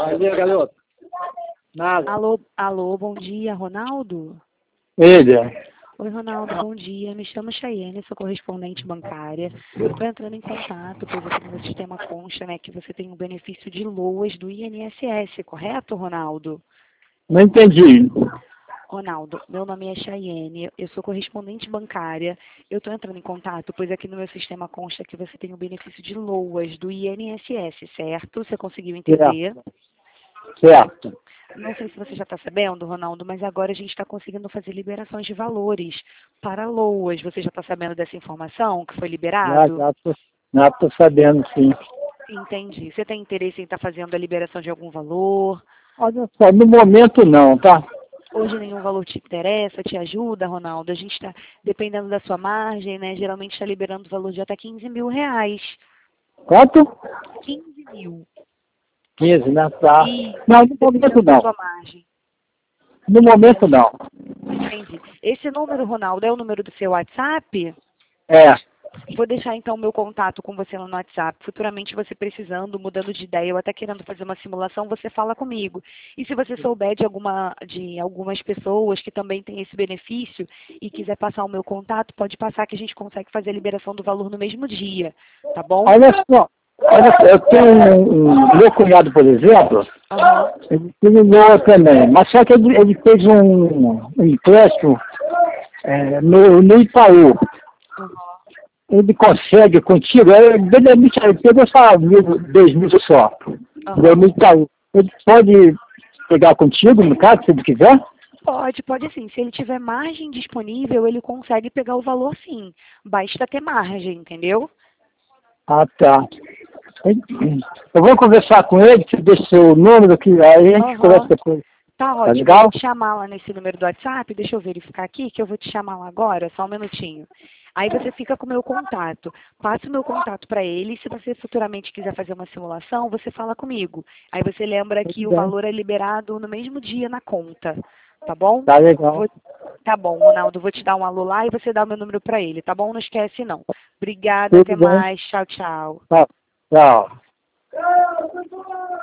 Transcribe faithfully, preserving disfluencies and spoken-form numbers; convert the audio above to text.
Aí, garoto. Nada. Alô, alô, bom dia, Ronaldo? Ele. Oi, Ronaldo, bom dia. Me chamo Chayene, sou correspondente bancária. Estou entrando em contato, pois aqui no meu sistema consta, né, que você tem um benefício de loas do I N S S, correto, Ronaldo? Não entendi. Ronaldo, meu nome é Chayene, eu sou correspondente bancária. Eu estou entrando em contato, pois aqui no meu sistema consta que você tem o benefício de loas do I N S S, certo? Você conseguiu entender? Certo. Certo. Não sei se você já está sabendo, Ronaldo, mas agora a gente está conseguindo fazer liberações de valores para loas. Você já está sabendo dessa informação que foi Já, liberado? já tô, já tô sabendo, sim. Entendi. Você tem interesse em estar fazendo a liberação de algum valor? Olha só, no momento não, tá? Hoje nenhum valor te interessa, te ajuda, Ronaldo? A gente está, dependendo da sua margem, né? Geralmente está liberando o valor de até quinze mil reais. Quanto? quinze mil. quinze, né? Tá. E Não, no momento dependendo da não. sua margem. No momento não. Entendi. Esse número, Ronaldo, é o número do seu WhatsApp? É. Vou deixar então o meu contato com você no WhatsApp. Futuramente você precisando, mudando de ideia ou até querendo fazer uma simulação, você fala comigo. E se você souber de, alguma, de algumas pessoas que também têm esse benefício e quiser passar o meu contato, pode passar que a gente consegue fazer a liberação do valor no mesmo dia, tá bom? Olha só. Olha só, eu tenho um, um meu cunhado, por exemplo, Aham. ele terminou também, mas só que ele, ele fez um, um empréstimo é, no, no Itaú. Aham. Ele consegue contigo, é, ele ele pegou só mil, dois mil só, deu no Aham. Itaú. Ele pode pegar contigo, no caso, se ele quiser? Pode, pode sim. Se ele tiver margem disponível, ele consegue pegar o valor sim. Basta ter margem, entendeu? Ah, tá. Eu vou conversar com ele, você deixa o seu número, que aí a gente conversa Aham. depois. Tá Tá ótimo, eu vou legal? te chamar lá nesse número do WhatsApp, deixa eu verificar aqui, que eu vou te chamar lá agora, só um minutinho. Aí você fica com o meu contato, passa o meu contato para ele, e se você futuramente quiser fazer uma simulação, você fala comigo. Aí você lembra Tudo que o bem. valor é liberado no mesmo dia na conta, tá bom? Tá legal. Vou- Tá bom, Ronaldo, vou te dar um alô lá e você dá o meu número para ele, tá bom? Não esquece não. Obrigada, Tudo até bem. mais, tchau, tchau. Tá. Tchau.